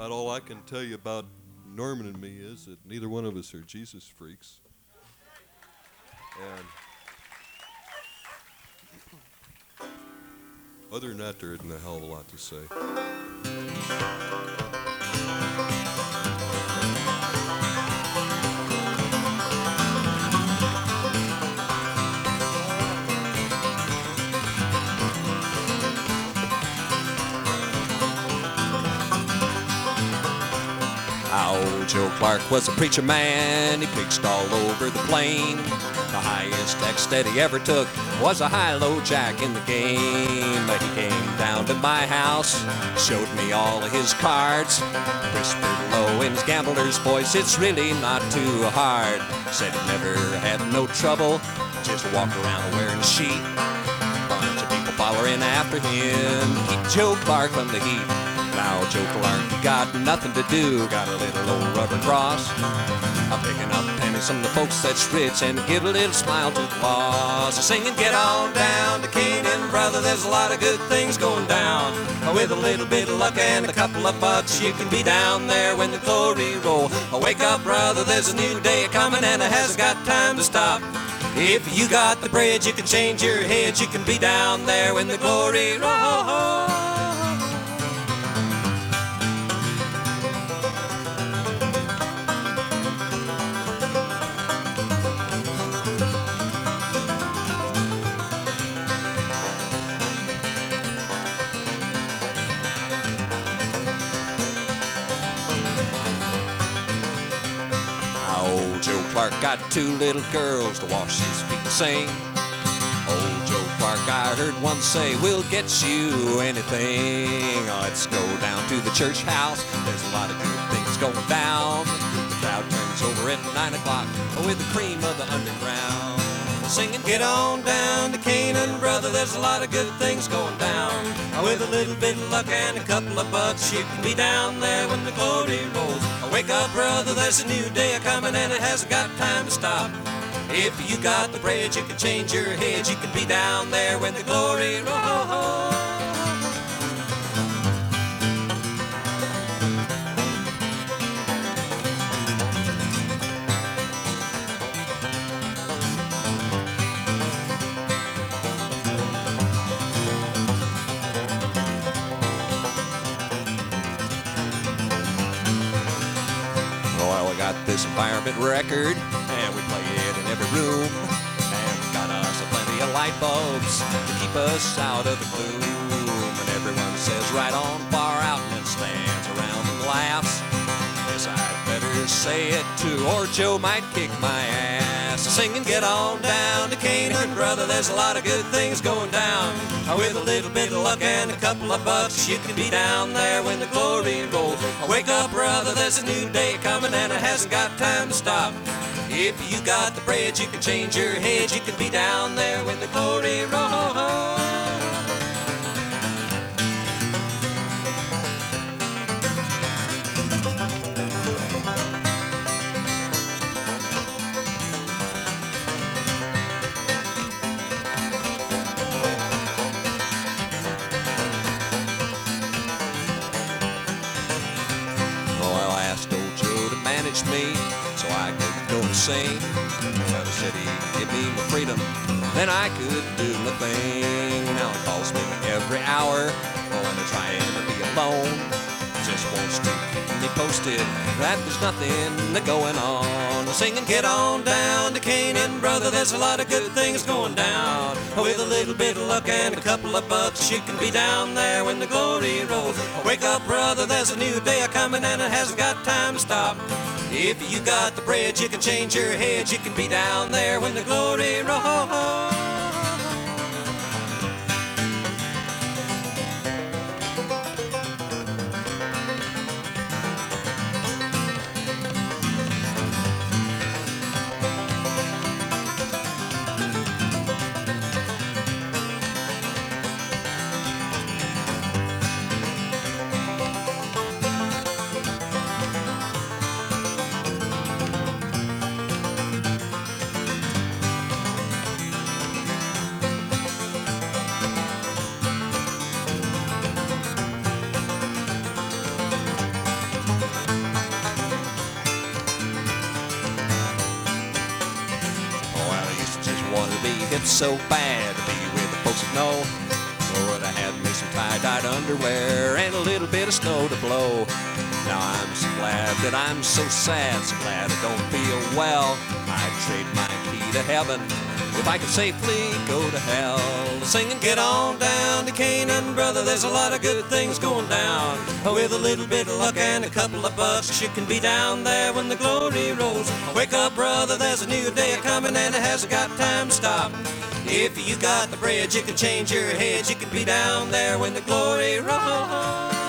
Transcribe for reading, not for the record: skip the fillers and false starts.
About all I can tell you about Norman and me is that neither one of us are Jesus freaks. And other than that, there isn't a hell of a lot to say. Old Joe Clark was a preacher man, he preached all over the plain. The highest text that he ever took was a high-low jack in the game. But he came down to my house, showed me all of his cards, whispered low in his gambler's voice, it's really not too hard. Said he never had no trouble, just walked around wearing a sheet. Bunch of people following after him, keep Joe Clark from the heat. Now Joe Clark, you got nothing to do, got a little old rubber cross. I'm picking up pennies from the folks that's rich and give a little smile to the lost. Singing, get on down to Canaan, brother, there's a lot of good things going down. With a little bit of luck and a couple of bucks, you can be down there when the glory roll. Wake up, brother, there's a new day coming and it hasn't got time to stop. If you got the bread, you can change your head, you can be down there when the glory rolls. Joe Clark got two little girls to wash his feet and sing. Old Joe Clark, I heard one say, we'll get you anything. Let's go down to the church house, there's a lot of good things going down. The crowd turns over at 9 o'clock with the cream of the underground. Singing, get on down to Canaan, brother, there's a lot of good things going down. With a little bit of luck and a couple of bucks, you can be down there when the glory rolls. Wake up, brother, there's a new day coming and it hasn't got time to stop. If you got the bread, you can change your head, you can be down there when the glory rolls. This environment record, and we play it in every room. And we got us a plenty of light bulbs to keep us out of the gloom. And everyone says right on, far out, and then stands around and laughs. Guess I'd better say it too, or Joe might kick my ass. Singing, get on down to Canaan, brother, there's a lot of good things going down. With a little bit of luck and a couple of bucks, you can be down there when the glory rolls. Wake up, brother, there's a new day coming and it hasn't got time to stop. If you got the bread, you can change your head, you can be down there when the glory rolls. Me, so I could go and sing. Well, he said he'd give me my freedom, then I could do my thing. Now he calls me every hour, going to try and be alone. Just wants to keep me posted that there's nothing going on. Singing, get on down to Canaan, brother, there's a lot of good things going down. With a little bit of luck and a couple of bucks, you can be down there when the glory rolls. Wake up, brother, there's a new day coming and it hasn't got time to stop. If you got the bread, you can change your head, you can be down there when the glory rolls. hope so bad to be with the folks that know. Lord, I had me some tie-dyed underwear and a little bit of snow to blow. Now I'm so glad that I'm so sad, so glad I don't feel well. I'd trade my key to heaven if I could safely go to hell. Singing, get on down to Canaan, brother, there's a lot of good things going down. With a little bit of luck and a couple of bucks, you can be down there when the glory rolls. Wake up, brother, there's a new day coming and it hasn't got time to stop. If you got the bread, you can change your head. You can be down there when the glory rolls.